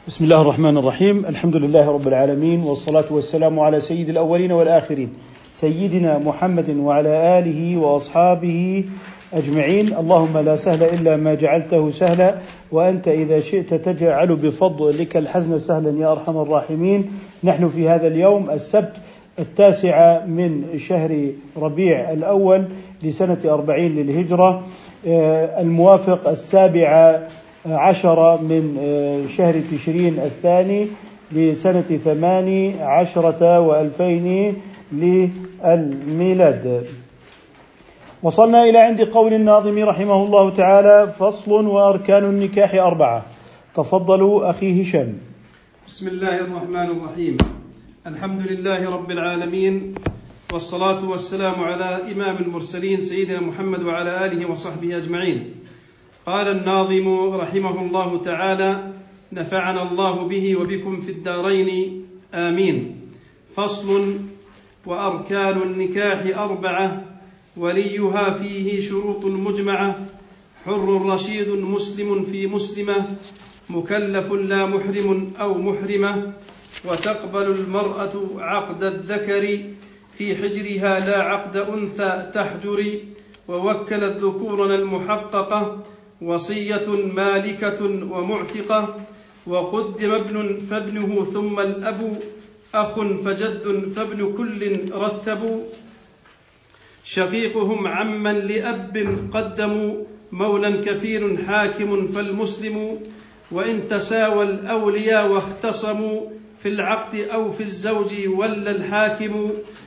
بسم الله الرحمن الرحيم. الحمد لله رب العالمين، والصلاة والسلام على سيد الأولين والآخرين سيدنا محمد وعلى آله وأصحابه أجمعين. اللهم لا سهل إلا ما جعلته سهلا، وأنت إذا شئت تجعل بفضلك الحزن سهلا يا أرحم الراحمين. نحن في هذا اليوم السبت 9 من شهر ربيع الأول لسنة 40 للهجرة، الموافق 17 من شهر تشرين الثاني لسنة 18 و2000 للميلاد. وصلنا إلى عند قول الناظم رحمه الله تعالى: فصل وأركان النكاح 4. تفضلوا أخي هشام. بسم الله الرحمن الرحيم. الحمد لله رب العالمين، والصلاة والسلام على إمام المرسلين سيدنا محمد وعلى آله وصحبه أجمعين. قال الناظم رحمه الله تعالى: نفعنا الله به وبكم في الدارين آمين. فصل: وأركان النكاح 4، وليها فيه شروط مجمعة: حر رشيد مسلم في مسلمة، مكلف لا محرم أو محرمة، وتقبل المرأة عقد الذكر في حجرها لا عقد أنثى تحجر، ووكل الذكورن المحققة، وصية مالكة ومعتقة، وقدم ابن فابنه ثم الأب، أخ فجد فابن كل رتبوا، شقيقهم عمن لأب قدموا، مولا كفيل حاكم فالمسلم، وإن تساوى الأولياء واختصموا في العقد أو في الزوج ولا الحاكم،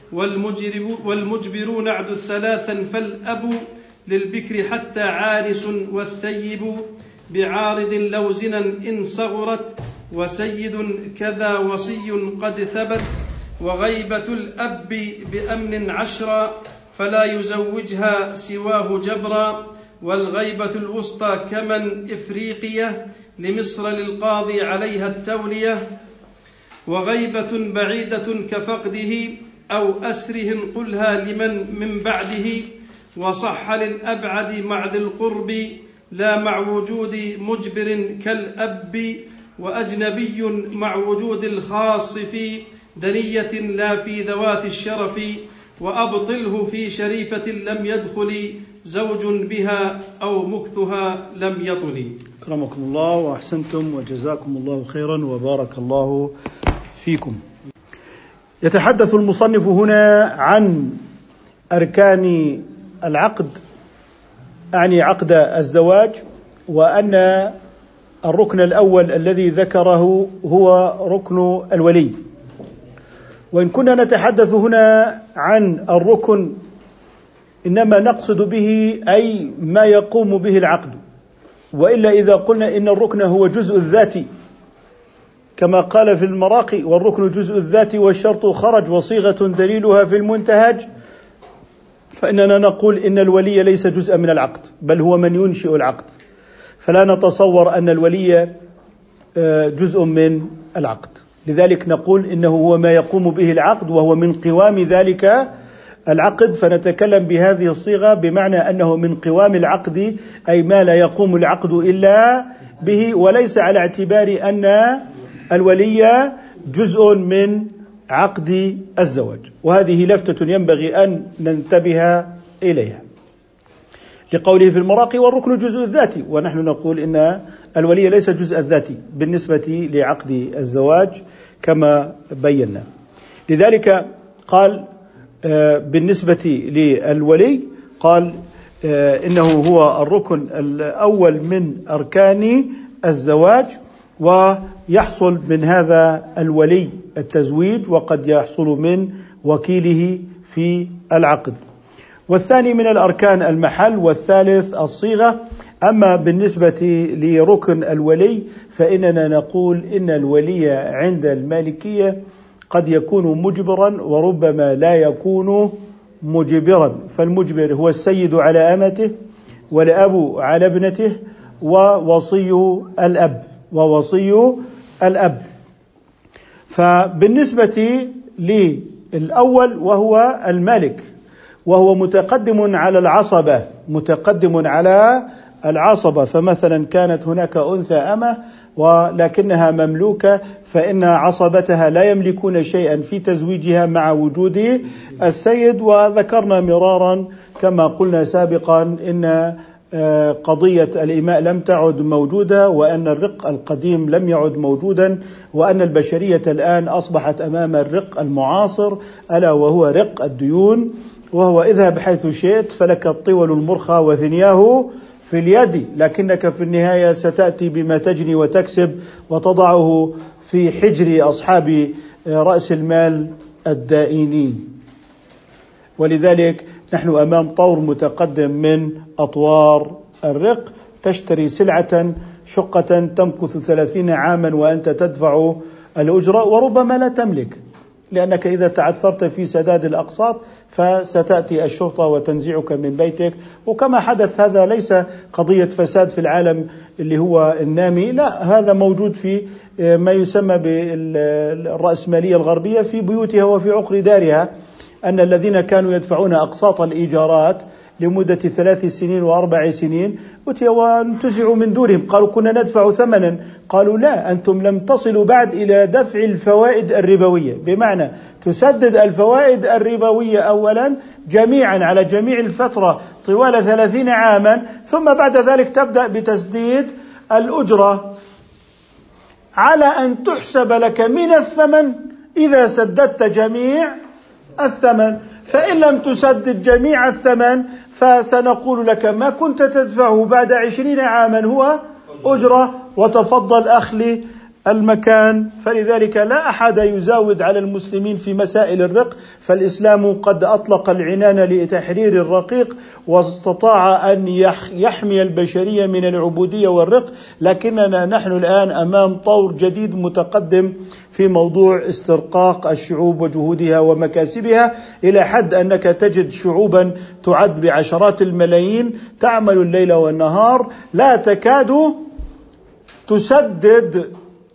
والمجبرون عد 3 فالأب للبكر حتى عارس، والثيب بعارض لو زنا إن صغرت، وسيد كذا وصي قد ثبت، وغيبة الأب بأمن 10 فلا يزوجها سواه جبرا، والغيبة الوسطى كمن إفريقية لمصر للقاضي عليها التولية، وغيبة بعيدة كفقده أو أسره قلها لمن من بعده، وصح للأبعد مع ذي القرب لا مع وجود مجبر كالأب، وأجنبي مع وجود الخاص في دنية لا في ذوات الشرف، وأبطله في شريفة لم يدخل زوج بها أو مكثها لم يطل. أكرمكم الله وأحسنتم وجزاكم الله خيرا وبارك الله فيكم. يتحدث المصنف هنا عن أركان العقد، أعني عقد الزواج، وأن الركن الأول الذي ذكره هو ركن الولي. وإن كنا نتحدث هنا عن الركن إنما نقصد به أي ما يقوم به العقد، وإلا إذا قلنا إن الركن هو جزء الذاتي كما قال في المراقي: والركن جزء الذات والشرط خرج وصيغة دليلها في المنتهج، فإننا نقول إن الولي ليس جزءا من العقد، بل هو من ينشئ العقد، فلا نتصور أن الولي جزء من العقد. لذلك نقول إنه هو ما يقوم به العقد، وهو من قوام ذلك العقد، فنتكلم بهذه الصيغة بمعنى أنه من قوام العقد، أي ما لا يقوم العقد إلا به، وليس على اعتبار أن الولي جزء من عقد الزواج. وهذه لفتة ينبغي أن ننتبه إليها، لقوله في المراقي: والركن جزء الذاتي، ونحن نقول إن الولي ليس جزء الذاتي بالنسبة لعقد الزواج كما بينا. لذلك قال بالنسبة للولي، قال إنه هو الركن الأول من أركان الزواج، ويحصل من هذا الولي التزويج، وقد يحصل من وكيله في العقد. والثاني من الأركان المحل، والثالث الصيغة. أما بالنسبة لركن الولي فإننا نقول إن الولي عند المالكية قد يكون مجبرا وربما لا يكون مجبرا، فالمجبر هو السيد على أمته، والأب على ابنته، ووصي الأب. فبالنسبة للأول وهو المالك، وهو متقدم على العصبة، فمثلا كانت هناك أنثى أمة ولكنها مملوكة، فإن عصبتها لا يملكون شيئا في تزويجها مع وجود السيد. وذكرنا مرارا كما قلنا سابقا إن قضية الإماء لم تعد موجودة، وأن الرق القديم لم يعد موجودا، وأن البشرية الآن أصبحت أمام الرق المعاصر، ألا وهو رق الديون، وهو اذهب حيث شئت فلك الطول المرخى وثنياه في اليد، لكنك في النهاية ستأتي بما تجني وتكسب وتضعه في حجر أصحاب رأس المال الدائنين. ولذلك نحن أمام طور متقدم من أطوار الرق. تشتري سلعة شقة تمكث 30 عاما وأنت تدفع الأجرة، وربما لا تملك، لأنك إذا تعثرت في سداد الأقساط فستأتي الشرطة وتنزعك من بيتك. وكما حدث، هذا ليس قضية فساد في العالم اللي هو النامي، لا، هذا موجود في ما يسمى بالرأسمالية الغربية في بيوتها وفي عقر دارها، أن الذين كانوا يدفعون أقساط الإيجارات لمدة 3 سنين و4 سنين وانتزعوا من دورهم، قالوا كنا ندفع ثمنا، قالوا لا، أنتم لم تصلوا بعد إلى دفع الفوائد الربوية، بمعنى تسدد الفوائد الربوية أولا جميعا على جميع الفترة طوال 30 عاما، ثم بعد ذلك تبدأ بتسديد الأجرة على أن تحسب لك من الثمن إذا سددت جميع الثمن. فإن لم تسدد جميع الثمن فسنقول لك ما كنت تدفعه بعد 20 عاما هو أجرة، وتفضل أخلي المكان. فلذلك لا أحد يزاود على المسلمين في مسائل الرق، فالإسلام قد أطلق العنان لتحرير الرقيق واستطاع أن يحمي البشرية من العبودية والرق. لكننا نحن الآن أمام طور جديد متقدم في موضوع استرقاق الشعوب وجهودها ومكاسبها، إلى حد أنك تجد شعوبا تعد بعشرات الملايين تعمل الليل والنهار لا تكاد تسدد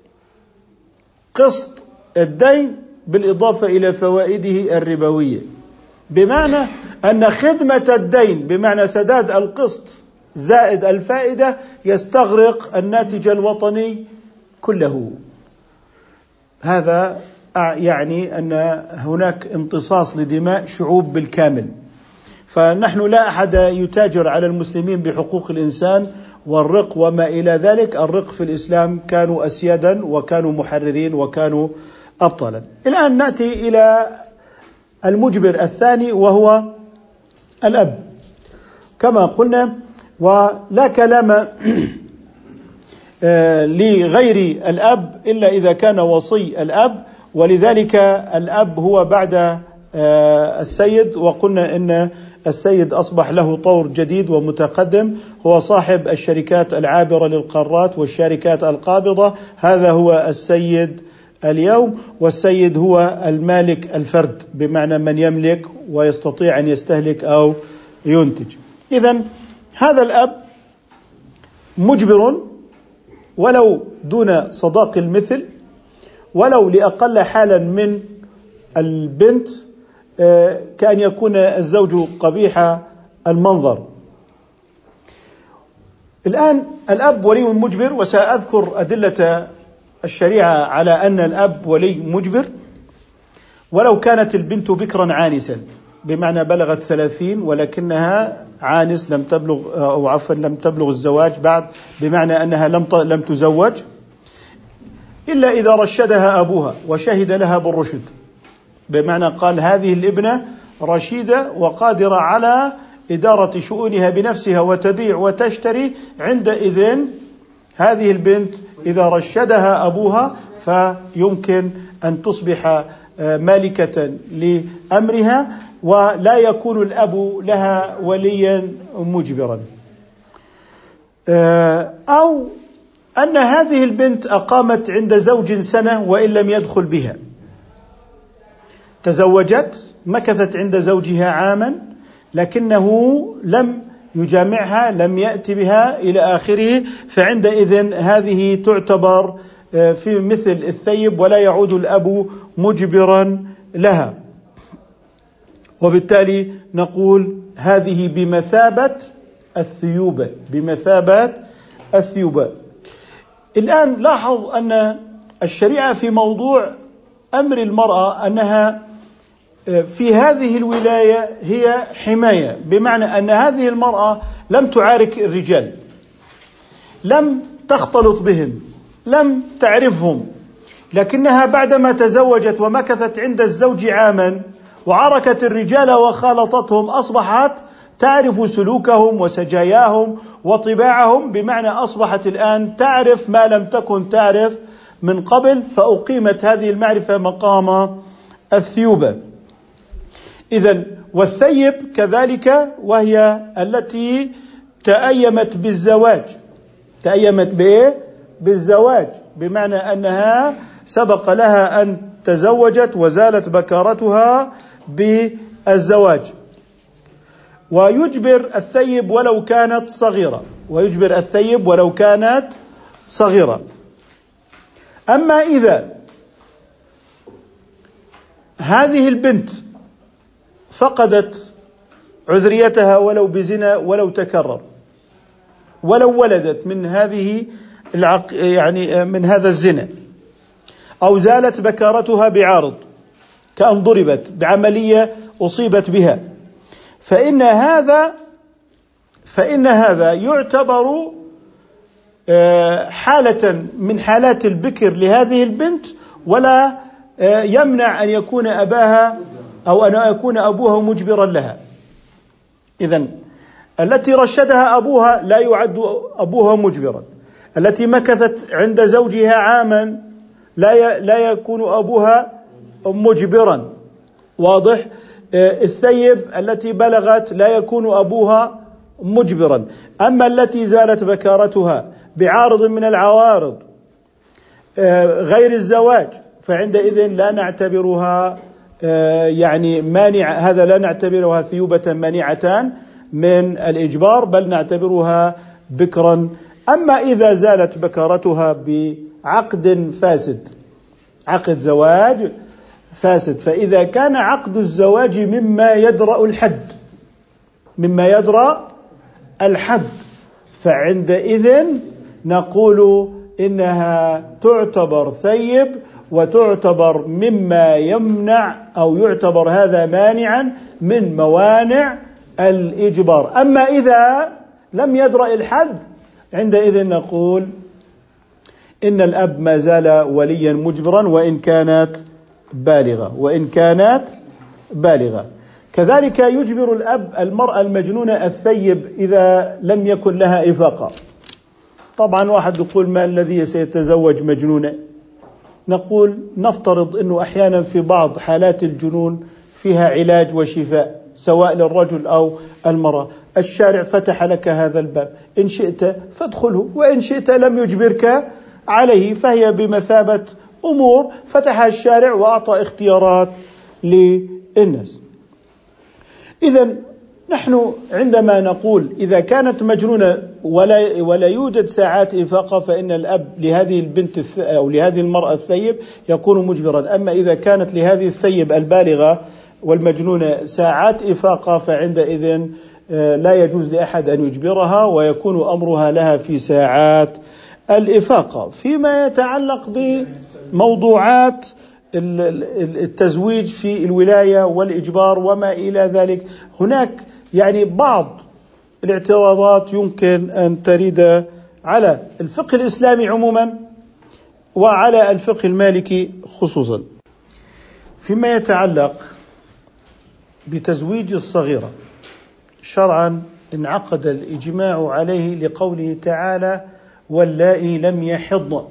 قسط الدين بالإضافة إلى فوائده الربوية، بمعنى أن خدمة الدين بمعنى سداد القسط زائد الفائدة يستغرق الناتج الوطني كله. هذا يعني أن هناك امتصاص لدماء شعوب بالكامل. فنحن لا أحد يتاجر على المسلمين بحقوق الإنسان والرق وما إلى ذلك. الرق في الإسلام كانوا أسيادا وكانوا محررين وكانوا أبطالا. الآن نأتي إلى المجبر الثاني وهو الأب. كما قلنا ولا كلام لغير الأب إلا إذا كان وصي الأب، ولذلك الأب هو بعد السيد، وقلنا إن السيد أصبح له طور جديد ومتقدم، هو صاحب الشركات العابرة للقارات والشركات القابضة، هذا هو السيد اليوم. والسيد هو المالك الفرد، بمعنى من يملك ويستطيع أن يستهلك أو ينتج. إذن هذا الأب مجبر ولو دون صداق المثل، ولو لأقل حالا من البنت، كأن يكون الزوج قبيح المنظر. الآن الأب ولي مجبر، وسأذكر أدلة الشريعة على أن الأب ولي مجبر ولو كانت البنت بكرا عانسا، بمعنى بلغت 30 ولكنها عانس لم تبلغ، أو عفوا لم تبلغ الزواج بعد، بمعنى أنها لم تزوج، إلا إذا رشدها أبوها وشهد لها بالرشد، بمعنى قال هذه الابنة رشيدة وقادرة على إدارة شؤونها بنفسها وتبيع وتشتري، عندئذ هذه البنت إذا رشدها أبوها فيمكن أن تصبح مالكة لأمرها، ولا يكون الأب لها وليا مجبرا. أو أن هذه البنت أقامت عند زوج سنة وإن لم يدخل بها، تزوجت مكثت عند زوجها عاما لكنه لم يجامعها، لم يأتي بها إلى آخره، فعندئذ هذه تعتبر في مثل الثيب ولا يعود الأب مجبرا لها، وبالتالي نقول هذه بمثابة الثيوبة، بمثابة الثيوبة. الآن لاحظ أن الشريعة في موضوع أمر المرأة أنها في هذه الولاية هي حماية، بمعنى أن هذه المرأة لم تعارك الرجال، لم تختلط بهم، لم تعرفهم، لكنها بعدما تزوجت ومكثت عند الزوج عاما وعاركت الرجال وخالطتهم أصبحت تعرف سلوكهم وسجاياهم وطباعهم، بمعنى أصبحت الآن تعرف ما لم تكن تعرف من قبل، فأقيمت هذه المعرفة مقام الثيوبة. إذن والثيب كذلك، وهي التي تأيمت بالزواج. تأيمت بإيه؟ بالزواج، بمعنى أنها سبق لها أن تزوجت وزالت بكارتها بالزواج. ويجبر الثيب ولو كانت صغيرة، ويجبر الثيب ولو كانت صغيرة. أما إذا هذه البنت فقدت عذريتها ولو بزنا ولو تكرر، ولو ولدت من هذه يعني من هذا الزنا، أو زالت بكارتها بعارض كأن ضربت بعملية أصيبت بها، فإن هذا يعتبر حالة من حالات البكر لهذه البنت، ولا يمنع أن يكون أباها أو أن يكون أبوها مجبرا لها. إذن التي رشدها أبوها لا يعد أبوها مجبرا، التي مكثت عند زوجها عاما لا يكون أبوها مجبرا، واضح؟ الثيب التي بلغت لا يكون أبوها مجبرا. أما التي زالت بكارتها بعارض من العوارض غير الزواج، فعندئذ لا نعتبرها يعني مانع، هذا لا نعتبرها ثيوبة مانعة من الإجبار، بل نعتبرها بكرا. أما إذا زالت بكارتها بعقد فاسد، عقد زواج فاسد، فإذا كان عقد الزواج مما يدرأ الحد، فعندئذ نقول إنها تعتبر ثيب وتعتبر مما يمنع، أو يعتبر هذا مانعا من موانع الإجبار. أما إذا لم يدرأ الحد، عندئذ نقول إن الأب ما زال وليا مجبرا وإن كانت بالغة. كذلك يجبر الأب المرأة المجنونة الثيب إذا لم يكن لها إفاقة. طبعا واحد يقول ما الذي سيتزوج مجنونة؟ نقول نفترض أنه أحيانا في بعض حالات الجنون فيها علاج وشفاء، سواء للرجل أو المرأة. الشارع فتح لك هذا الباب، إن شئت فادخله، وإن شئت لم يجبرك عليه، فهي بمثابة أمور فتحها الشارع وأعطى اختيارات للناس. إذن نحن عندما نقول إذا كانت مجنونة ولا يوجد ساعات إفاقة، فإن الأب لهذه البنت أو لهذه المرأة الثيب يكون مجبرا. أما إذا كانت لهذه الثيب البالغة والمجنونة ساعات إفاقة، فعندئذ لا يجوز لأحد أن يجبرها، ويكون أمرها لها في ساعات الإفاقة. فيما يتعلق بموضوعات التزويج في الولاية والإجبار وما إلى ذلك، هناك يعني بعض الاعتراضات يمكن أن ترد على الفقه الإسلامي عموما وعلى الفقه المالكي خصوصا. فيما يتعلق بتزويج الصغيرة شرعا، انعقد الإجماع عليه لقوله تعالى واللائي لم يحضن.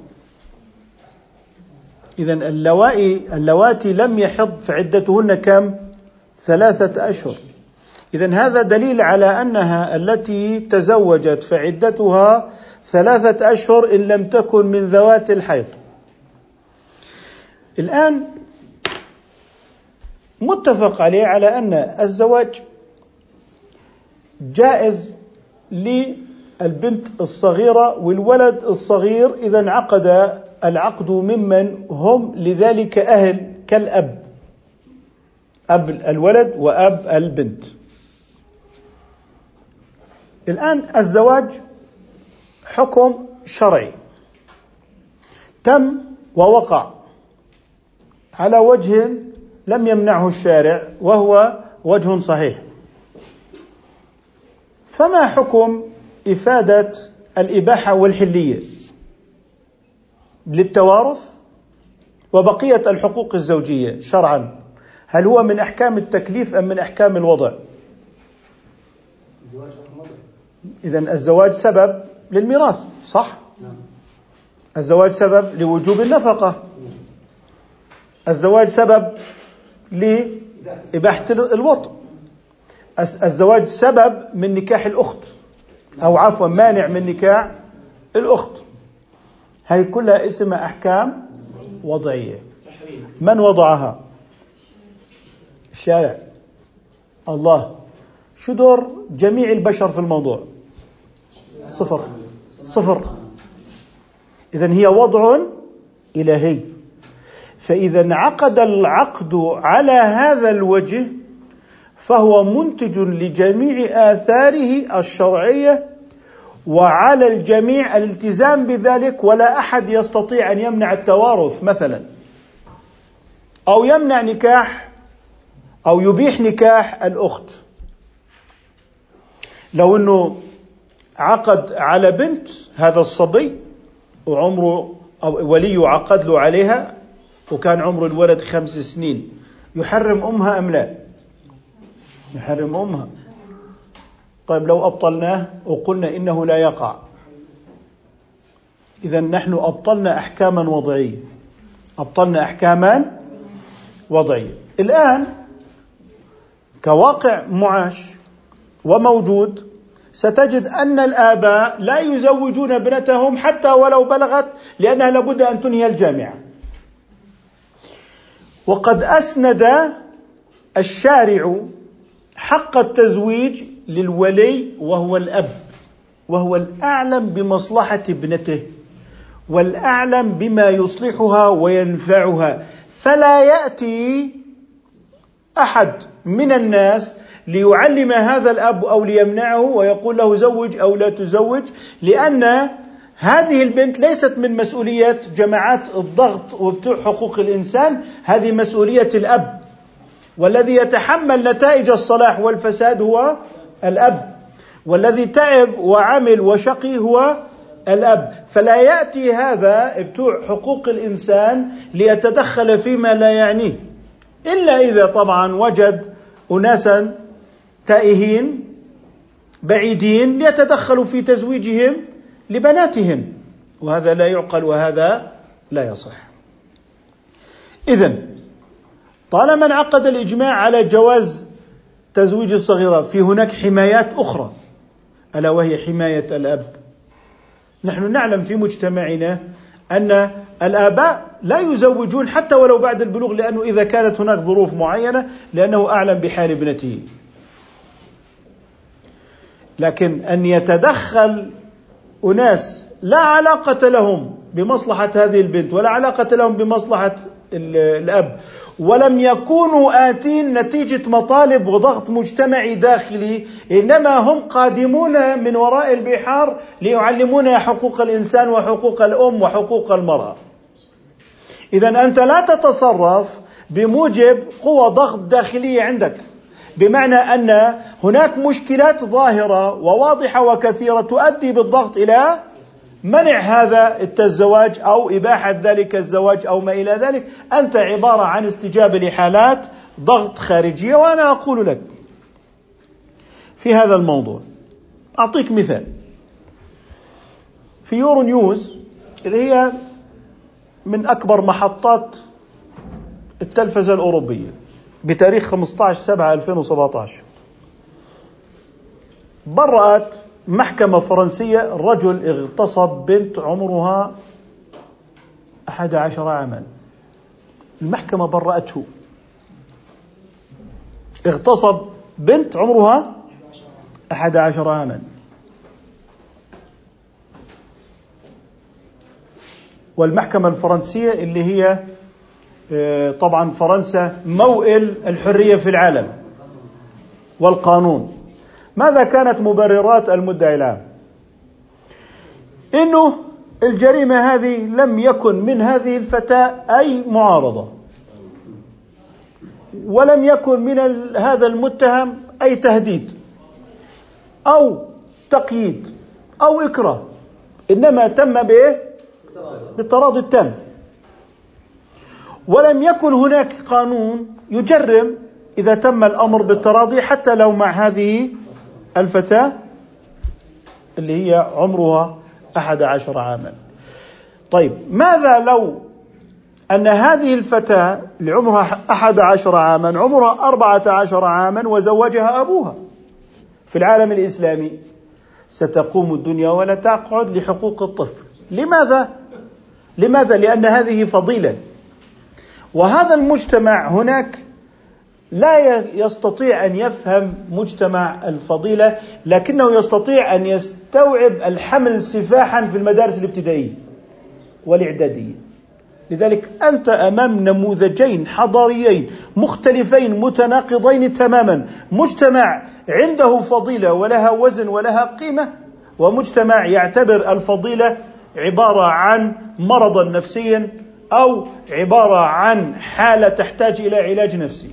إذن اللواتي لم يحض فعدتهن كم؟ 3 أشهر. إذن هذا دليل على أنها التي تزوجت فعدتها 3 أشهر إن لم تكن من ذوات الحيض. الآن متفق عليه على أن الزواج جائز للبنت الصغيرة والولد الصغير إذا انعقد العقد ممن هم لذلك أهل، كالأب، أب الولد وأب البنت. الآن الزواج حكم شرعي، تم ووقع على وجه لم يمنعه الشارع وهو وجه صحيح، فما حكم إفادة الإباحة والحلية للتوارث وبقية الحقوق الزوجية شرعا؟ هل هو من أحكام التكليف أم من أحكام الوضع؟ إذن الزواج سبب للميراث، صح؟ الزواج سبب لوجوب النفقة، الزواج سبب لإباحة الوطء، الزواج سبب من نكاح الأخت، أو عفوا مانع من نكاح الأخت. هاي كلها اسمها أحكام وضعية. من وضعها؟ الشارع، الله. شو دور جميع البشر في الموضوع؟ صفر. إذن هي وضع إلهي، فإذا انعقد العقد على هذا الوجه فهو منتج لجميع آثاره الشرعية، وعلى الجميع الالتزام بذلك، ولا أحد يستطيع أن يمنع التوارث مثلا، أو يمنع نكاح أو يبيح نكاح الأخت. لو أنه عقد على بنت هذا الصبي وعمره، أو ولي عقد له عليها وكان عمر الولد 5 سنين، يحرم أمها أم لا؟ يحرم أمها. طيب لو أبطلناه وقلنا إنه لا يقع، إذن نحن أبطلنا أحكاما وضعية. الآن كواقع معاش وموجود، ستجد أن الآباء لا يزوجون ابنتهم حتى ولو بلغت، لأنها لابد أن تنهي الجامعة. وقد أسند الشارع حق التزويج للولي وهو الأب، وهو الأعلم بمصلحة ابنته والأعلم بما يصلحها وينفعها، فلا يأتي أحد من الناس ليعلم هذا الأب أو ليمنعه ويقول له زوج أو لا تزوج، لأن هذه البنت ليست من مسؤولية جماعات الضغط وبتوع حقوق الإنسان، هذه مسؤولية الأب، والذي يتحمل نتائج الصلاح والفساد هو الأب، والذي تعب وعمل وشقي هو الأب. فلا يأتي هذا بتوع حقوق الإنسان ليتدخل فيما لا يعنيه، إلا إذا طبعا وجد أناسا تائهين بعيدين ليتدخلوا في تزويجهم لبناتهم، وهذا لا يعقل وهذا لا يصح. إذن طالما انعقد الإجماع على جواز تزويج الصغيرة، في هناك حمايات أخرى، ألا وهي حماية الأب. نحن نعلم في مجتمعنا أن الآباء لا يزوجون حتى ولو بعد البلوغ، لأنه إذا كانت هناك ظروف معينة، لأنه أعلم بحال ابنته. لكن أن يتدخل أناس لا علاقة لهم بمصلحة هذه البنت ولا علاقة لهم بمصلحة الأب، ولم يكونوا آتين نتيجة مطالب وضغط مجتمعي داخلي، إنما هم قادمون من وراء البحار ليعلمونا حقوق الإنسان وحقوق الأم وحقوق المرأة. إذن أنت لا تتصرف بموجب قوة ضغط داخلية عندك، بمعنى أن هناك مشكلات ظاهرة وواضحة وكثيرة تؤدي بالضغط إلى منع هذا الزواج أو إباحة ذلك الزواج أو ما إلى ذلك. أنت عبارة عن استجابة لحالات ضغط خارجية. وأنا أقول لك في هذا الموضوع، أعطيك مثال. في يورو نيوز اللي هي من أكبر محطات التلفزة الأوروبية بتاريخ 15/7/2017، برأت محكمة فرنسية رجل اغتصب بنت عمرها 11 عاما. المحكمة برأته، اغتصب بنت عمرها 11 عاما. والمحكمة الفرنسية اللي هي طبعا فرنسا موئل الحرية في العالم والقانون، ماذا كانت مبررات المدعي العام؟ إنه الجريمة هذه لم يكن من هذه الفتاة أي معارضة، ولم يكن من هذا المتهم أي تهديد أو تقييد أو إكراه، إنما تم بالتراضي التام. ولم يكن هناك قانون يجرم إذا تم الأمر بالتراضي حتى لو مع هذه الفتاة اللي هي عمرها 11 عاما. طيب ماذا لو أن هذه الفتاة اللي عمرها 11 عاما عمرها 14 عاما وزوجها أبوها؟ في العالم الإسلامي ستقوم الدنيا ولا تقعد لحقوق الطفل. لماذا؟ لأن هذه فضيلة، وهذا المجتمع هناك لا يستطيع أن يفهم مجتمع الفضيلة، لكنه يستطيع أن يستوعب الحمل سفاحا في المدارس الابتدائية والإعدادية. لذلك أنت أمام نموذجين حضاريين مختلفين متناقضين تماما: مجتمع عنده فضيلة ولها وزن ولها قيمة، ومجتمع يعتبر الفضيلة عبارة عن مرض نفسي أو عبارة عن حالة تحتاج إلى علاج نفسي.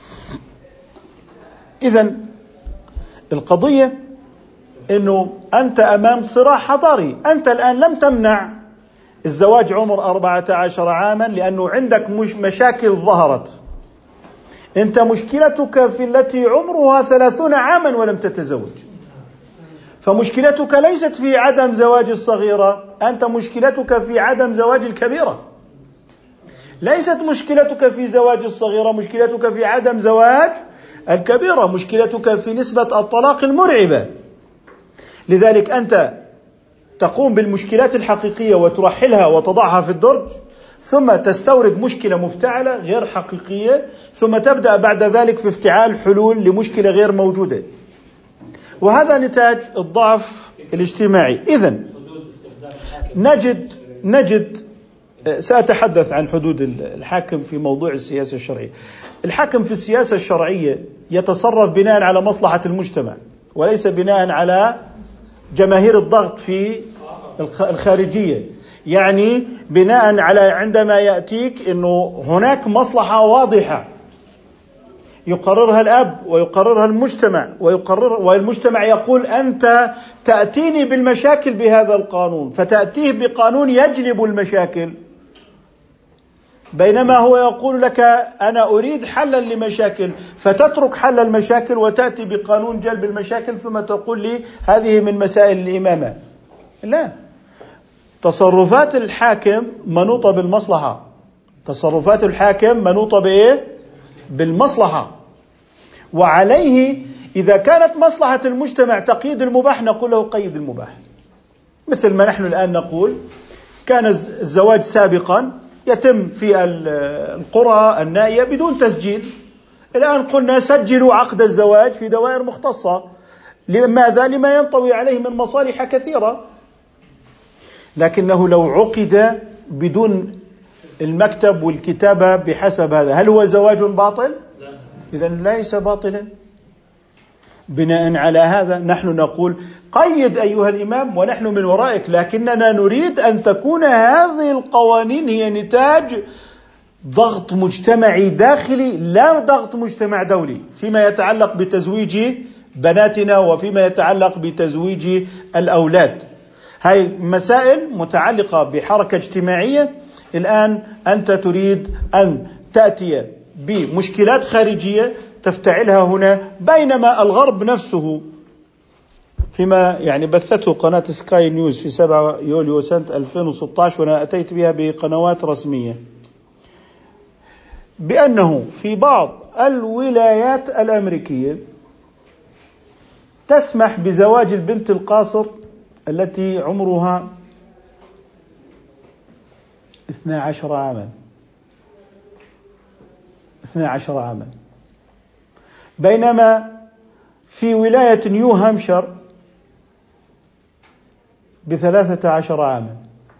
إذن القضية أنه أنت أمام صراع حضاري. أنت الآن لم تمنع الزواج عمر 14 عاما لأنه عندك مشاكل ظهرت. أنت مشكلتك في التي عمرها 30 عاما ولم تتزوج، فمشكلتك ليست في عدم زواج الصغيرة، أنت مشكلتك في عدم زواج الكبيرة. ليست مشكلتك في زواج الصغيرة، مشكلتك في عدم زواج الكبيرة، مشكلتك في نسبة الطلاق المرعبة. لذلك أنت تقوم بالمشكلات الحقيقية وترحلها وتضعها في الدرج، ثم تستورد مشكلة مفتعلة غير حقيقية، ثم تبدأ بعد ذلك في افتعال حلول لمشكلة غير موجودة، وهذا نتاج الضعف الاجتماعي. إذن نجد سأتحدث عن حدود الحاكم في موضوع السياسة الشرعية. الحاكم في السياسة الشرعية يتصرف بناء على مصلحة المجتمع وليس بناء على جماهير الضغط في الخارجية. يعني بناء على عندما يأتيك أنه هناك مصلحة واضحة يقررها الأب ويقررها المجتمع والمجتمع يقول أنت تأتيني بالمشاكل بهذا القانون، فتأتيه بقانون يجلب المشاكل، بينما هو يقول لك أنا أريد حلا لمشاكل، فتترك حل المشاكل وتأتي بقانون جلب المشاكل ثم تقول لي هذه من مسائل الإمامة. لا، تصرفات الحاكم منوطة بالمصلحة، تصرفات الحاكم منوطة بإيه؟ بالمصلحة. وعليه إذا كانت مصلحة المجتمع تقييد المباح نقول له قيد المباح، مثل ما نحن الآن نقول كان الزواج سابقا يتم في القرى النائية بدون تسجيل، الآن قلنا سجلوا عقد الزواج في دوائر مختصة. لماذا؟ لما ينطوي عليه من مصالح كثيرة. لكنه لو عقد بدون المكتب والكتابة بحسب هذا، هل هو زواج باطل؟ إذن ليس باطلا. بناء على هذا نحن نقول قيد أيها الإمام ونحن من ورائك، لكننا نريد أن تكون هذه القوانين هي نتاج ضغط مجتمعي داخلي لا ضغط مجتمع دولي فيما يتعلق بتزويج بناتنا وفيما يتعلق بتزويج الأولاد. هاي مسائل متعلقة بحركة اجتماعية. الآن أنت تريد أن تأتي بمشكلات خارجية تفتعلها هنا، بينما الغرب نفسه فيما بثته قناة سكاي نيوز في 7 يوليو سنة 2016 وأنا أتيت بها بقنوات رسمية، بأنه في بعض الولايات الأمريكية تسمح بزواج البنت القاصر التي عمرها 12 عاما 12 عاما، بينما في ولاية نيو هامشير ب13 عاما.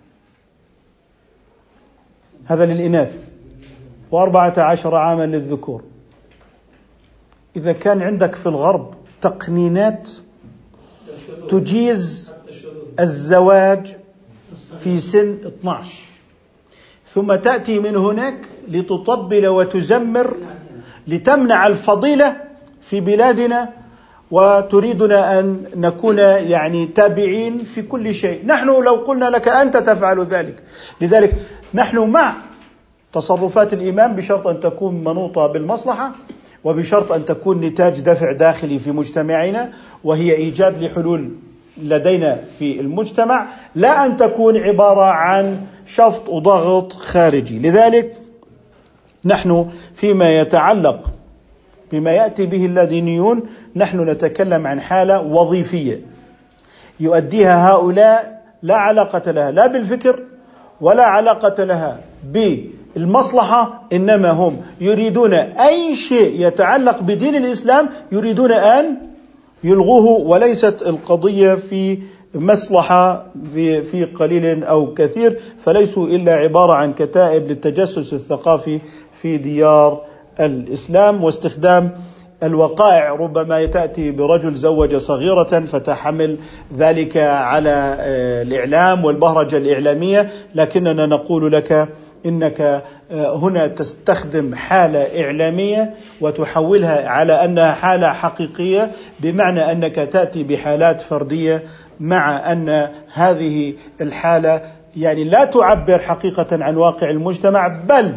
هذا للإناث، و14 عاما للذكور. إذا كان عندك في الغرب تقنينات تجيز الزواج في سن 12، ثم تأتي من هناك لتطبل وتزمر لتمنع الفضيلة في بلادنا، وتريدنا أن نكون يعني تابعين في كل شيء. نحن لو قلنا لك أنت تفعل ذلك. لذلك نحن مع تصرفات الإمام بشرط أن تكون منوطة بالمصلحة، وبشرط أن تكون نتاج دفع داخلي في مجتمعنا، وهي إيجاد لحلول لدينا في المجتمع، لا أن تكون عبارة عن شفط وضغط خارجي. لذلك نحن فيما يتعلق بما يأتي به اللادينيون، نحن نتكلم عن حالة وظيفية يؤديها هؤلاء لا علاقة لها لا بالفكر ولا علاقة لها بالمصلحة، إنما هم يريدون أي شيء يتعلق بدين الإسلام يريدون أن يلغوه، وليست القضية في مصلحة في قليل أو كثير، فليسوا إلا عبارة عن كتائب للتجسس الثقافي في ديار الإسلام، واستخدام الوقائع. ربما تأتي برجل زوج صغيرة فتحمل ذلك على الإعلام والبهرجة الإعلامية، لكننا نقول لك إنك هنا تستخدم حالة إعلامية وتحولها على أنها حالة حقيقية، بمعنى أنك تأتي بحالات فردية، مع أن هذه الحالة يعني لا تعبر حقيقة عن واقع المجتمع، بل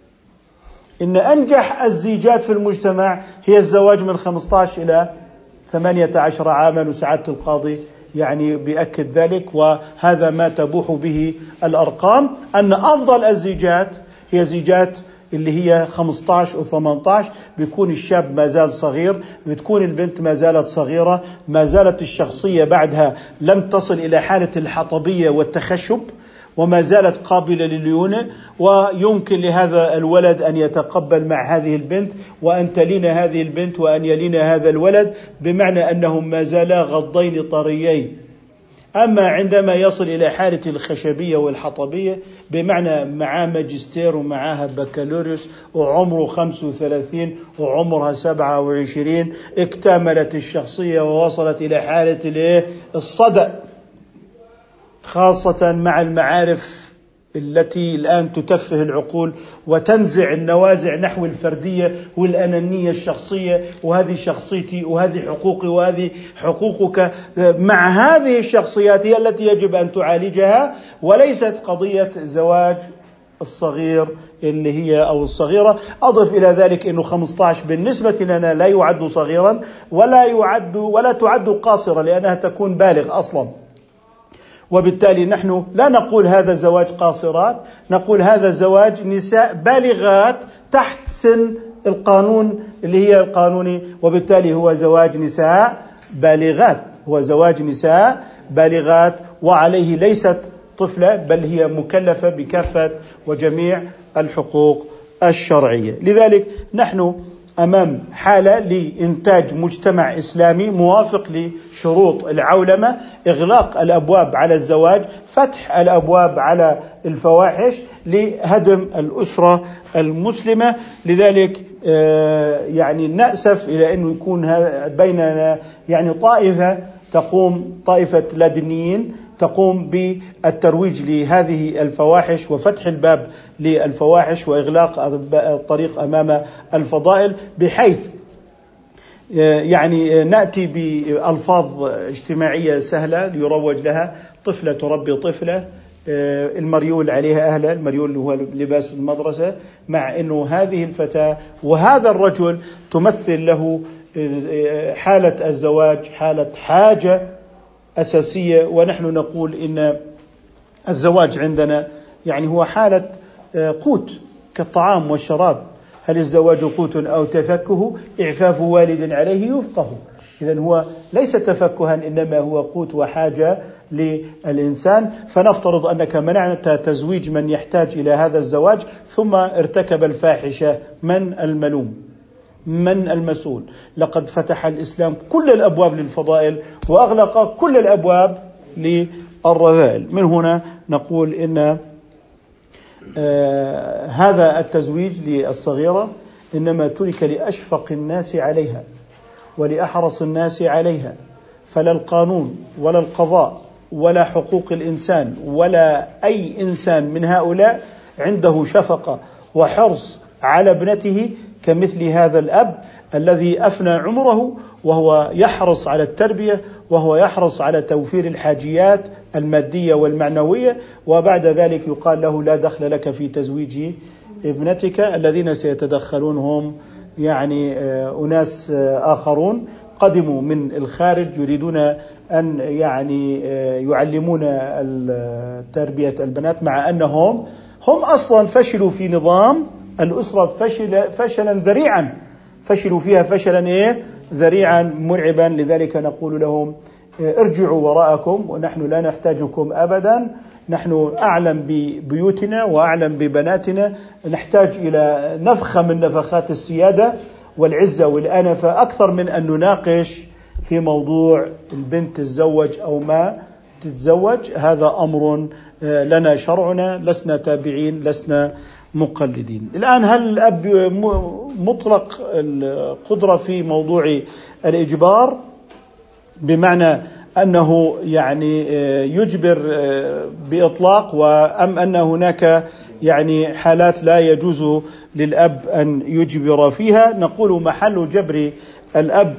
إن أنجح الزيجات في المجتمع هي الزواج من 15 إلى 18 عاما، وسعادة القاضي يعني بيأكد ذلك، وهذا ما تبوح به الأرقام، أن أفضل الزيجات هي زيجات اللي هي 15 و18، بيكون الشاب ما زال صغير، بتكون البنت ما زالت صغيرة، ما زالت الشخصية بعدها لم تصل إلى حالة الحطبية والتخشب، وما زالت قابلة لليونة، ويمكن لهذا الولد أن يتقبل مع هذه البنت، وأن تلين هذه البنت، وأن يلين هذا الولد، بمعنى أنهم ما زالا غضين طريين. أما عندما يصل إلى حالة الخشبية والحطبية، بمعنى معاه ماجستير ومعاها بكالوريوس وعمره 35 وعمرها 27، اكتملت الشخصية ووصلت إلى حالة الصدأ، خاصة مع المعارف التي الآن تتفه العقول وتنزع النوازع نحو الفردية والأنانية الشخصية، وهذه شخصيتي وهذه حقوقي وهذه حقوقك. مع هذه الشخصيات هي التي يجب أن تعالجها، وليست قضية زواج الصغير اللي هي أو الصغيرة. أضف إلى ذلك أنه 15 بالنسبة لنا لا يعد صغيرا ولا تعد قاصرة، لأنها تكون بالغ أصلا، وبالتالي نحن لا نقول هذا زواج قاصرات، نقول هذا زواج نساء بالغات تحت سن القانون اللي هي القانوني، وبالتالي هو زواج نساء بالغات، هو زواج نساء بالغات، وعليه ليست طفلة، بل هي مكلفة بكافة وجميع الحقوق الشرعية. لذلك نحن أمام حالة لإنتاج مجتمع إسلامي موافق لشروط العولمة: إغلاق الأبواب على الزواج، فتح الأبواب على الفواحش، لهدم الأسرة المسلمة. لذلك يعني نأسف إلى أنه يكون بيننا يعني طائفة لادينيين تقوم بالترويج لهذه الفواحش وفتح الباب للفواحش وإغلاق الطريق أمام الفضائل، بحيث يعني نأتي بألفاظ اجتماعية سهلة ليروج لها: طفلة تربي طفلة، المريول عليها أهله، المريول هو لباس المدرسة، مع أنه هذه الفتاة وهذا الرجل تمثل له حالة الزواج حالة حاجة أساسية. ونحن نقول إن الزواج عندنا يعني هو حالة قوت كالطعام والشراب. هل الزواج قوت أو تفكه؟ إعفاف والد عليه يفقه. إذن هو ليس تفكها، إنما هو قوت وحاجة للإنسان. فنفترض أنك منعت تزويج من يحتاج إلى هذا الزواج، ثم ارتكب الفاحشة، من الملوم؟ من المسؤول؟ لقد فتح الإسلام كل الأبواب للفضائل وأغلق كل الأبواب للرذائل. من هنا نقول إن هذا التزويج للصغيرة إنما ترك لأشفق الناس عليها ولأحرص الناس عليها، فلا القانون ولا القضاء ولا حقوق الإنسان ولا أي إنسان من هؤلاء عنده شفقة وحرص على ابنته كمثل هذا الأب الذي أفنى عمره وهو يحرص على التربية، وهو يحرص على توفير الحاجيات المادية والمعنوية، وبعد ذلك يقال له لا دخل لك في تزويج ابنتك. الذين سيتدخلون هم يعني أناس آخرون قدموا من الخارج يريدون أن يعني يعلمون تربية البنات، مع أنهم أصلا فشلوا في نظام الأسرة فشلا ذريعا، فشلوا فيها فشلا ذريعا مرعبا. لذلك نقول لهم ارجعوا وراءكم ونحن لا نحتاجكم أبدا، نحن أعلم ببيوتنا وأعلم ببناتنا، نحتاج إلى نفخة من نفخات السيادة والعزة والأنفة أكثر من أن نناقش في موضوع البنت تتزوج أو ما تتزوج. هذا أمر لنا شرعنا، لسنا تابعين، لسنا مقلدين. الآن هل الأب مطلق القدرة في موضوع الإجبار بمعنى أنه يعني يجبر بإطلاق، أم أن هناك يعني حالات لا يجوز للأب أن يجبر فيها؟ نقول محل جبر الأب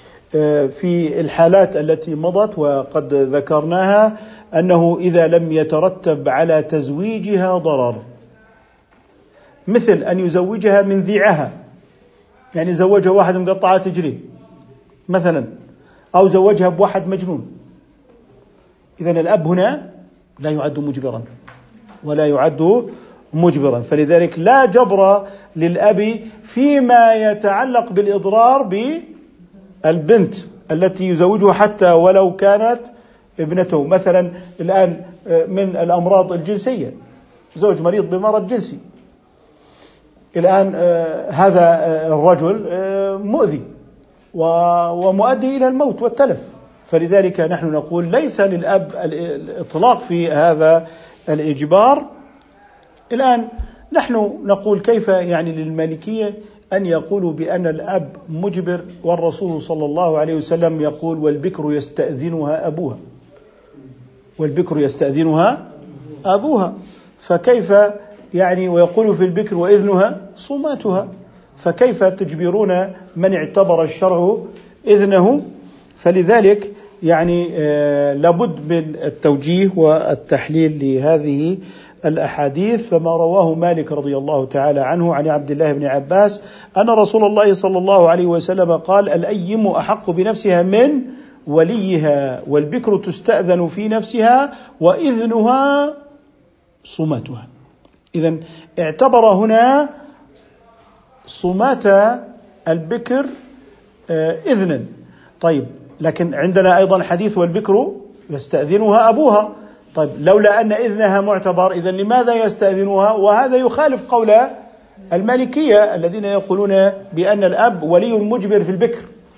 في الحالات التي مضت وقد ذكرناها أنه إذا لم يترتب على تزويجها ضرر، مثل أن يزوجها من ذيعها، يعني زوجها واحد مقطعات رجليه مثلا، أو زوجها بواحد مجنون، إذن الأب هنا لا يعد مجبرا ولا يعد مجبرا. فلذلك لا جبر للأب فيما يتعلق بالإضرار بالبنت التي يزوجها حتى ولو كانت ابنته. مثلا الآن من الأمراض الجنسية، زوج مريض بمرض جنسي، الآن هذا الرجل مؤذي ومؤدي إلى الموت والتلف، فلذلك نحن نقول ليس للأب الإطلاق في هذا الإجبار. الآن نحن نقول كيف يعني للمالكية أن يقولوا بأن الأب مجبر، والرسول صلى الله عليه وسلم يقول والبكر يستأذنها أبوها، والبكر يستأذنها أبوها، فكيف يعني ويقول في البكر وإذنها صماتها، فكيف تجبرون من اعتبر الشرع إذنه؟ فلذلك يعني لابد من التوجيه والتحليل لهذه الأحاديث. فما رواه مالك رضي الله تعالى عنه عن عبد الله بن عباس أن رسول الله صلى الله عليه وسلم قال الأيم أحق بنفسها من وليها، والبكر تستأذن في نفسها وإذنها صماتها. إذن اعتبر هنا صمات البكر إذنا. طيب، لكن عندنا أيضا حديث والبكر يستأذنها أبوها. طيب، لولا أن إذنها معتبر، إذن لماذا يستأذنها؟ وهذا يخالف قول المالكية الذين يقولون بأن الأب ولي مجبر في البكر،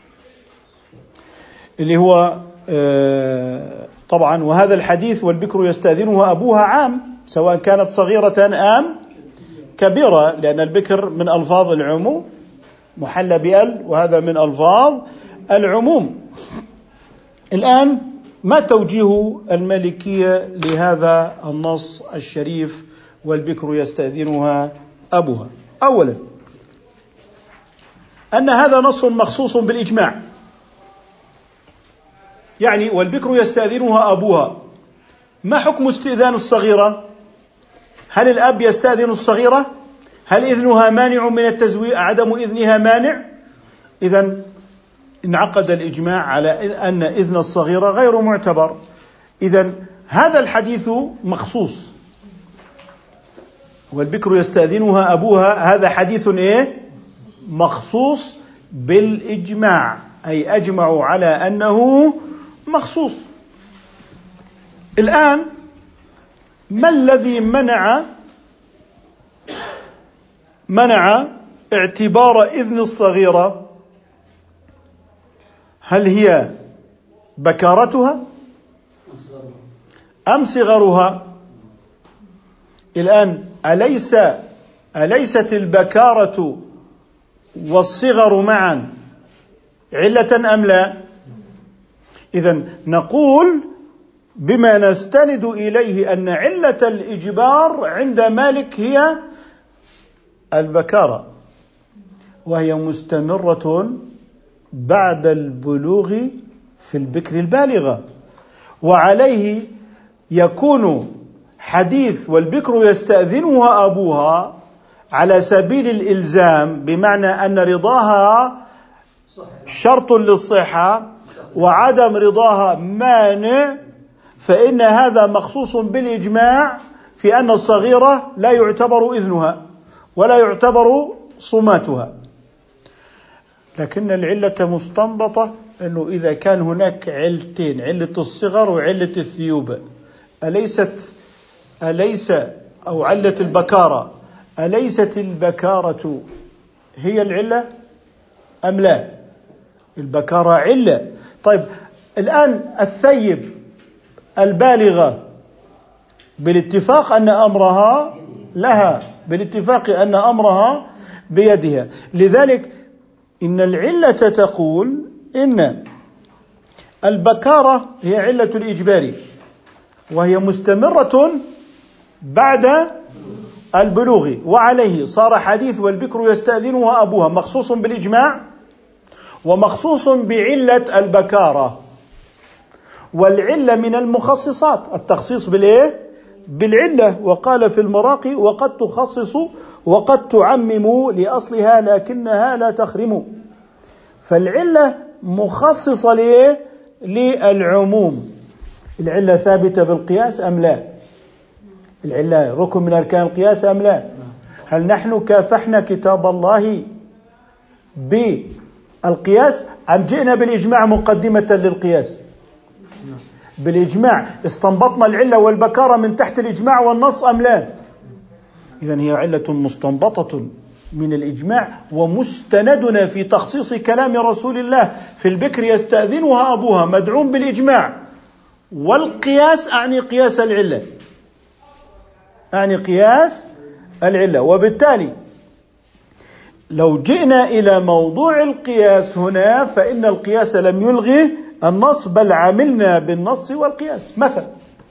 اللي هو طبعا، وهذا الحديث والبكر يستأذنها أبوها عام، سواء كانت صغيرة أم كبيرة، لأن البكر من ألفاظ العموم محل بأل، وهذا من ألفاظ العموم. الآن ما توجيه المالكية لهذا النص الشريف والبكر يستأذنها أبوها؟ أولا أن هذا نص مخصوص بالإجماع، يعني والبكر يستأذنها أبوها. ما حكم استئذان الصغيرة؟ هل الأب يستأذن الصغيرة؟ هل إذنها مانع من التزويج؟ عدم إذنها مانع؟ إذن انعقد الإجماع على أن إذن الصغيرة غير معتبر. إذن هذا الحديث مخصوص، والبكر يستأذنها أبوها، هذا حديث مخصوص بالإجماع، أي أجمعوا على أنه مخصوص. الآن ما الذي منع اعتبار إذن الصغيرة؟ هل هي بكارتها أم صغرها؟ الآن أليست البكارة والصغر معا علة أم لا؟ إذن نقول بما نستند إليه أن علة الإجبار عند مالك هي البكارة، وهي مستمرة بعد البلوغ في البكر البالغة، وعليه يكون حديث والبكر يستأذنها أبوها على سبيل الإلزام، بمعنى أن رضاها شرط للصحة وعدم رضاها مانع، فإن هذا مخصوص بالإجماع في أن الصغيرة لا يعتبر إذنها ولا يعتبر صماتها. لكن العلة مستنبطة أنه إذا كان هناك علتين، علة الصغر وعلة الثيوب، أليس أو علة البكارة، أليست البكارة هي العلة أم لا؟ البكارة علة. طيب الآن الثيب البالغة بالاتفاق أن أمرها لها، بالاتفاق أن أمرها بيدها. لذلك إن العلة تقول إن البكارة هي علة الإجبار، وهي مستمرة بعد البلوغ، وعليه صار حديث والبكر يستأذنها أبوها مخصوص بالإجماع ومخصوص بعلة البكارة. والعلة من المخصصات، التخصيص بالعلة. وقال في المراقي: وقد تخصص وقد تعمم لأصلها لكنها لا تخرم. فالعلة مخصصة للعموم. العلة ثابتة بالقياس أم لا؟ العلة ركن من أركان القياس أم لا؟ هل نحن كافحنا كتاب الله بالقياس أم جئنا بالإجماع مقدمة للقياس؟ بالإجماع استنبطنا العلة والبكارة من تحت الإجماع والنص أم لا؟ إذن هي علة مستنبطة من الإجماع، ومستندنا في تخصيص كلام رسول الله في البكر يستأذنها أبوها مدعوم بالإجماع والقياس. أعني قياس العلة، أعني قياس العلة. وبالتالي لو جئنا إلى موضوع القياس هنا فإن القياس لم يلغي النص، بل عملنا بالنص والقياس. مثلا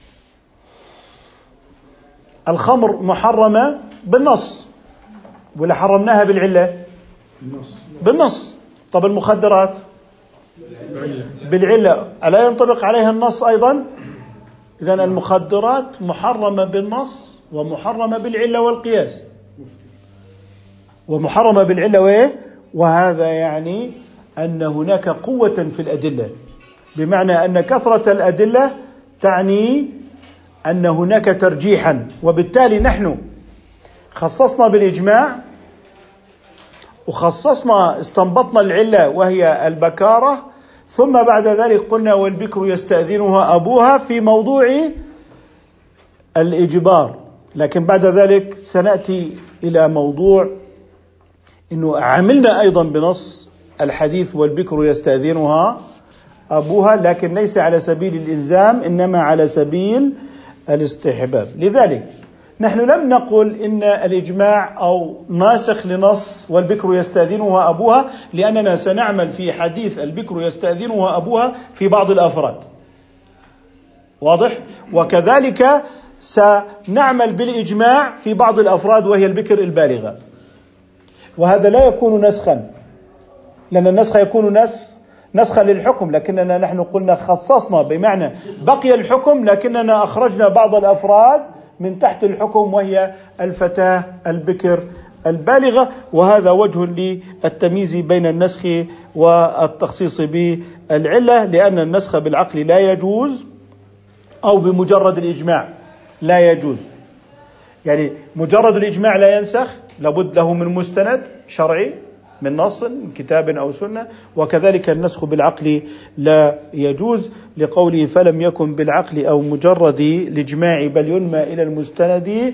الخمر محرمة بالنص ولا حرمناها بالعلة؟ بالنص. طب المخدرات بالعلة، ألا ينطبق عليها النص أيضا؟ إذن المخدرات محرمة بالنص ومحرمة بالعلة والقياس، ومحرمة بالعلة وهذا يعني أن هناك قوة في الأدلة، بمعنى أن كثرة الأدلة تعني أن هناك ترجيحا. وبالتالي نحن خصصنا بالإجماع وخصصنا استنبطنا العلة وهي البكارة، ثم بعد ذلك قلنا والبكر يستأذنها أبوها في موضوع الإجبار. لكن بعد ذلك سنأتي إلى موضوع إنه عملنا أيضا بنص الحديث والبكر يستأذنها أبوها، لكن ليس على سبيل الإلزام إنما على سبيل الاستحباب. لذلك نحن لم نقل إن الإجماع أو ناسخ لنص والبكر يستأذنها أبوها، لأننا سنعمل في حديث البكر يستأذنها أبوها في بعض الأفراد، واضح؟ وكذلك سنعمل بالإجماع في بعض الأفراد وهي البكر البالغة. وهذا لا يكون نسخا، لأن النسخ يكون نسخا للحكم، لكننا نحن قلنا خصصنا بمعنى بقي الحكم لكننا أخرجنا بعض الأفراد من تحت الحكم وهي الفتاة البكر البالغة. وهذا وجه للتمييز بين النسخ والتخصيص بالعلة، لأن النسخ بالعقل لا يجوز أو بمجرد الإجماع لا يجوز. يعني مجرد الإجماع لا ينسخ، لابد له من مستند شرعي من نص من كتاب أو سنة. وكذلك النسخ بالعقل لا يجوز، لقوله فلم يكن بالعقل أو مجرد الإجماع بل ينمى إلى المستند.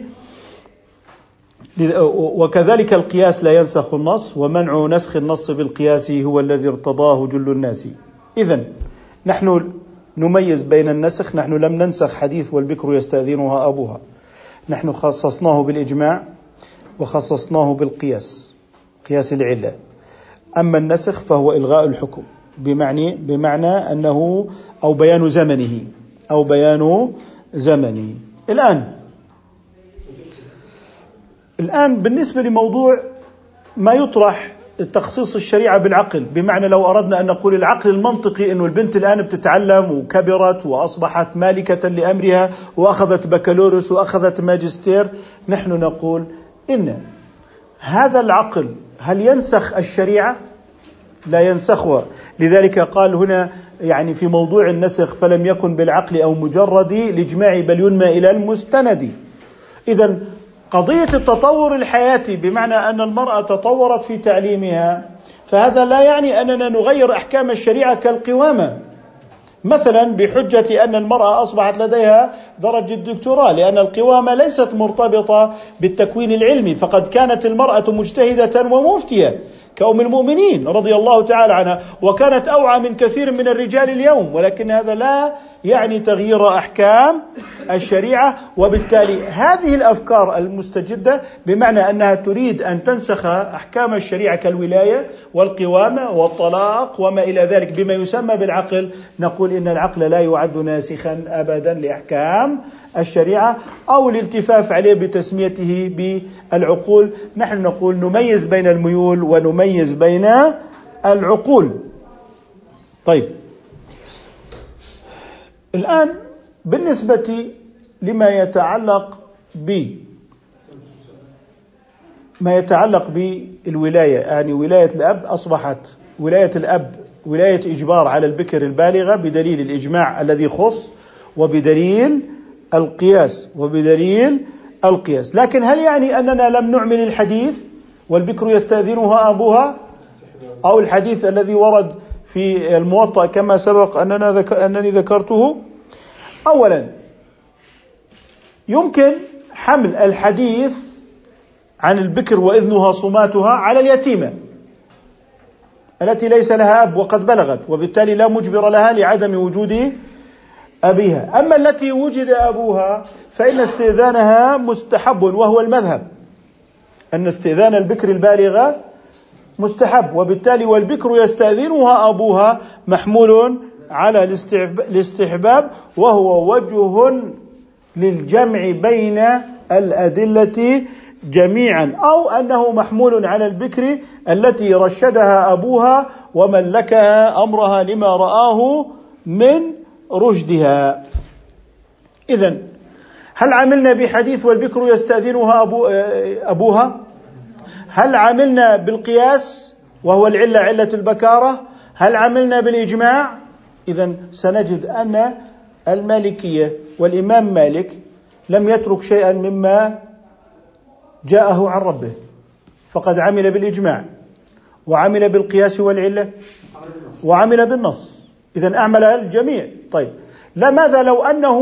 وكذلك القياس لا ينسخ النص، ومنع نسخ النص بالقياس هو الذي ارتضاه جل الناس. إذن نحن نميز بين النسخ، نحن لم ننسخ حديث والبكر يستأذنها أبوها، نحن خصصناه بالإجماع وخصصناه بالقياس، قياس العلة. أما النسخ فهو إلغاء الحكم بمعنى أنه أو بيان زمنه أو بيان زمني. الآن بالنسبة لموضوع ما يطرح تخصيص الشريعة بالعقل، بمعنى لو أردنا أن نقول العقل المنطقي أنه البنت الآن بتتعلم وكبرت وأصبحت مالكة لأمرها وأخذت بكالوريوس وأخذت ماجستير، نحن نقول إن هذا العقل هل ينسخ الشريعة؟ لا ينسخها. لذلك قال هنا يعني في موضوع النسخ فلم يكن بالعقل أو مجرد الإجماع بل ينمى إلى المستند. إذن قضية التطور الحياتي بمعنى أن المرأة تطورت في تعليمها، فهذا لا يعني أننا نغير أحكام الشريعة كالقوامة مثلا بحجة أن المرأة أصبحت لديها درجة دكتوراه، لأن القوامة ليست مرتبطة بالتكوين العلمي، فقد كانت المرأة مجتهدة ومفتية كأم المؤمنين رضي الله تعالى عنها، وكانت أوعى من كثير من الرجال اليوم، ولكن هذا لا يعني تغيير أحكام الشريعة. وبالتالي هذه الأفكار المستجدة بمعنى أنها تريد أن تنسخ أحكام الشريعة كالولاية والقوامة والطلاق وما إلى ذلك بما يسمى بالعقل، نقول إن العقل لا يعد ناسخا أبدا لأحكام الشريعة أو الالتفاف عليه بتسميته بالعقول. نحن نقول نميز بين الميول ونميز بين العقول. طيب، الآن بالنسبة لما يتعلق بالولاية، يعني ولاية الأب أصبحت ولاية الأب ولاية إجبار على البكر البالغة بدليل الإجماع الذي خص وبدليل القياس. لكن هل يعني أننا لم نعمل الحديث والبكر يستأذنها أبوها، أو الحديث الذي ورد في الموطأ كما سبق أنني ذكرته؟ أولا، يمكن حمل الحديث عن البكر وإذنها صماتها على اليتيمة التي ليس لها أب وقد بلغت، وبالتالي لا مجبر لها لعدم وجود أبيها. أما التي وجد أبوها فإن استئذانها مستحب، وهو المذهب أن استئذان البكر البالغة مستحب، وبالتالي والبكر يستأذنها أبوها محمول على الاستحباب، وهو وجه للجمع بين الأدلة جميعا، أو أنه محمول على البكر التي رشدها أبوها وملكها أمرها لما رآه من رشدها. إذن هل عملنا بحديث والبكر يستأذنها أبوها؟ هل عملنا بالقياس وهو علة البكارة؟ هل عملنا بالإجماع؟ إذن سنجد أن المالكية والإمام مالك لم يترك شيئا مما جاءه عن ربه، فقد عمل بالإجماع وعمل بالقياس والعلة وعمل بالنص، إذن أعمل الجميع. طيب، لماذا لو أنه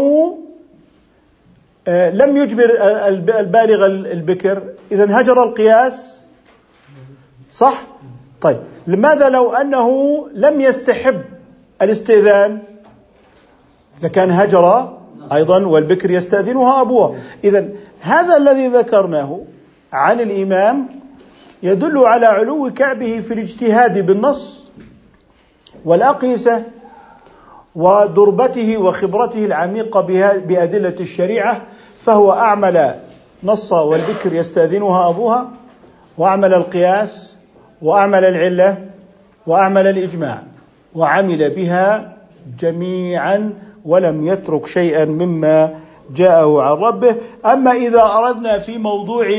لم يجبر البالغ البكر إذن هجر القياس؟ صح؟ طيب، لماذا لو أنه لم يستحب الاستئذان؟ لكان هجر أيضا والبكر يستأذنها أبوها. إذن هذا الذي ذكرناه عن الإمام يدل على علو كعبه في الاجتهاد بالنص والأقيسة ودربته وخبرته العميقة بأدلة الشريعة، فهو أعمل نص والبكر يستأذنها أبوها، وأعمل القياس، وأعمل العلة، وأعمل الإجماع، وعمل بها جميعا ولم يترك شيئا مما جاءه عن ربه. أما إذا أردنا في موضوع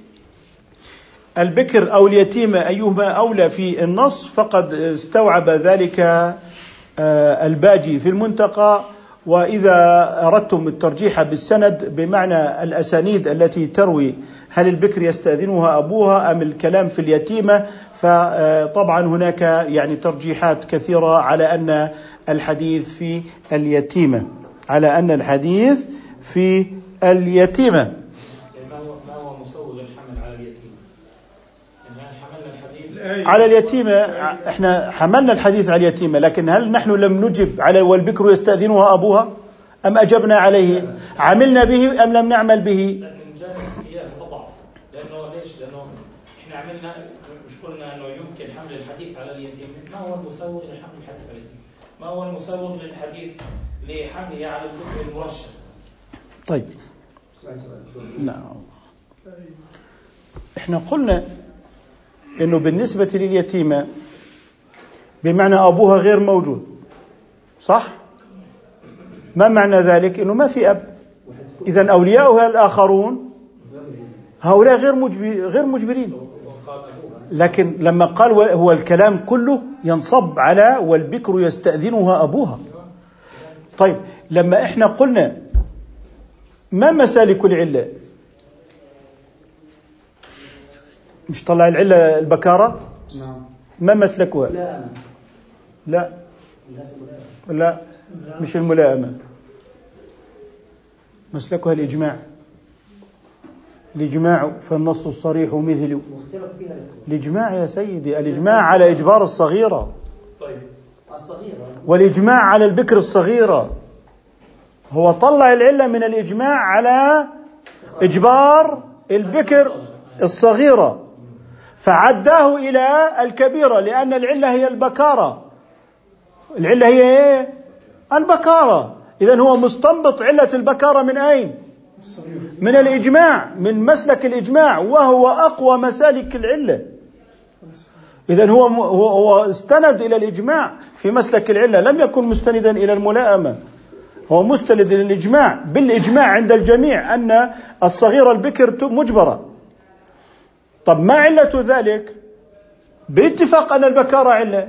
البكر أو اليتيمة أيهما أولى في النص، فقد استوعب ذلك الباجي في المنتقى. وإذا أردتم الترجيح بالسند بمعنى الأسانيد التي تروي هل البكر يستأذنها أبوها أم الكلام في اليتيمة، فطبعا هناك يعني ترجيحات كثيرة على أن الحديث في اليتيمة، ما هو مسوغ الحمل على اليتيمة؟ يعني حملنا الحديث على اليتيمة، احنا حملنا الحديث على اليتيمة، لكن هل نحن لم نجب على والبكر يستأذنها أبوها أم أجبنا عليه؟ عملنا به أم لم نعمل به؟ لكن جاء القياس طبعا، لأنه احنا عملنا، مش قلنا أنه يمكن حمل الحديث على اليتيمة. ما هو المسوغ لحمل الحديث على اليتيمة؟ ما هو المسوغ للحديث لحمله على الذكر المرشد. طيب نعم، احنا قلنا انه بالنسبة لليتيمة بمعنى ابوها غير موجود، صح؟ ما معنى ذلك؟ انه ما في اب، اذا اولياؤها الاخرون هؤلاء غير مجبرين. لكن لما قال هو الكلام كله ينصب على والبكر يستأذنها ابوها. طيب لما احنا قلنا ما مسالك العلة؟ مش طلع العلة البكارة؟ ما مسلكها؟ لا مش الملائمة، مسلكها الإجماع فالنص الصريح مثل الإجماع يا سيدي، الإجماع على إجبار الصغيرة والإجماع على البكر الصغيرة. هو طلع العلة من الإجماع على إجبار البكر الصغيرة فعداه إلى الكبيرة، لأن العلة هي البكارة. العلة هي إيه؟ البكارة. إذن هو مستنبط علة البكارة من أين؟ من الإجماع، من مسلك الإجماع، وهو أقوى مسالك العلة. إذن هو استند إلى الإجماع في مسلك العلة، لم يكن مستندا إلى الملائمة، هو مستند إلى الإجماع بالإجماع عند الجميع أن الصغير البكر مجبرة. طب ما علة ذلك؟ بالاتفاق أن البكارة علة،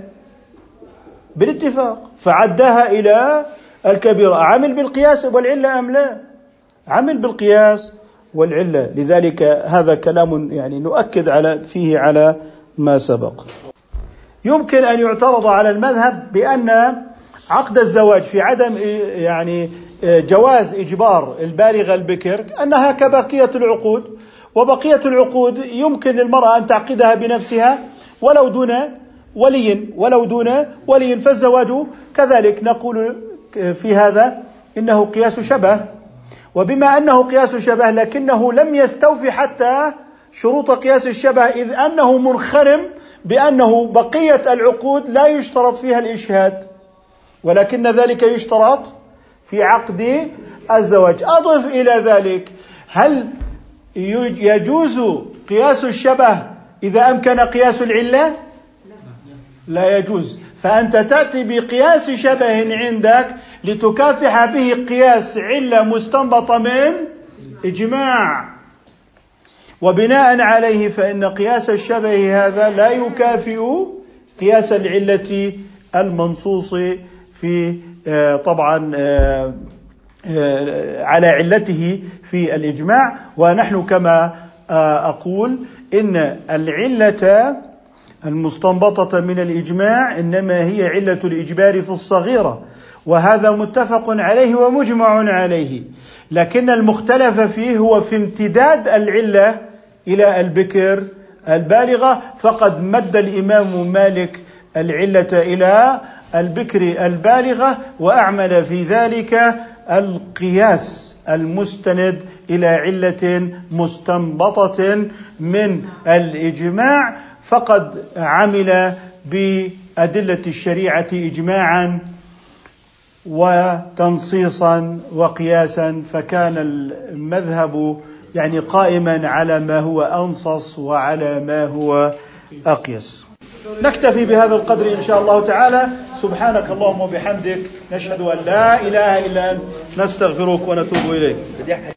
بالاتفاق، فعداها إلى الكبيرة. عمل بالقياس والعلة أم لا؟ عمل بالقياس والعلة. لذلك هذا كلام يعني نؤكد فيه على ما سبق. يمكن أن يعترض على المذهب بأن عقد الزواج في عدم يعني جواز إجبار البالغة البكر أنها كبقية العقود، وبقية العقود يمكن للمرأة أن تعقدها بنفسها ولو دون ولي، فالزواج كذلك. نقول في هذا إنه قياس شبه، وبما أنه قياس شبه لكنه لم يستوفي حتى شروط قياس الشبه، إذ أنه منخرم بأنه بقية العقود لا يشترط فيها الإشهاد، ولكن ذلك يشترط في عقد الزواج. أضف إلى ذلك، هل يجوز قياس الشبه إذا أمكن قياس العلة؟ لا يجوز. فأنت تأتي بقياس شبه عندك لتكافح به قياس علة مستنبطة من إجماع، وبناء عليه فإن قياس الشبه هذا لا يكافئ قياس العلة المنصوص في طبعا على علته في الإجماع. ونحن كما أقول إن العلة المستنبطة من الإجماع إنما هي علة الإجبار في الصغيرة، وهذا متفق عليه ومجمع عليه، لكن المختلف فيه هو في امتداد العلة إلى البكر البالغة. فقد مد الإمام مالك العلة إلى البكر البالغة، وأعمل في ذلك القياس المستند إلى علة مستنبطة من الإجماع، فقد عمل بأدلة الشريعة إجماعا وتنصيصا وقياسا، فكان المذهب يعني قائما على ما هو أنصص وعلى ما هو أقيس. نكتفي بهذا القدر إن شاء الله تعالى. سبحانك اللهم وبحمدك، نشهد أن لا إله إلا أنت، نستغفرك ونتوب إليك.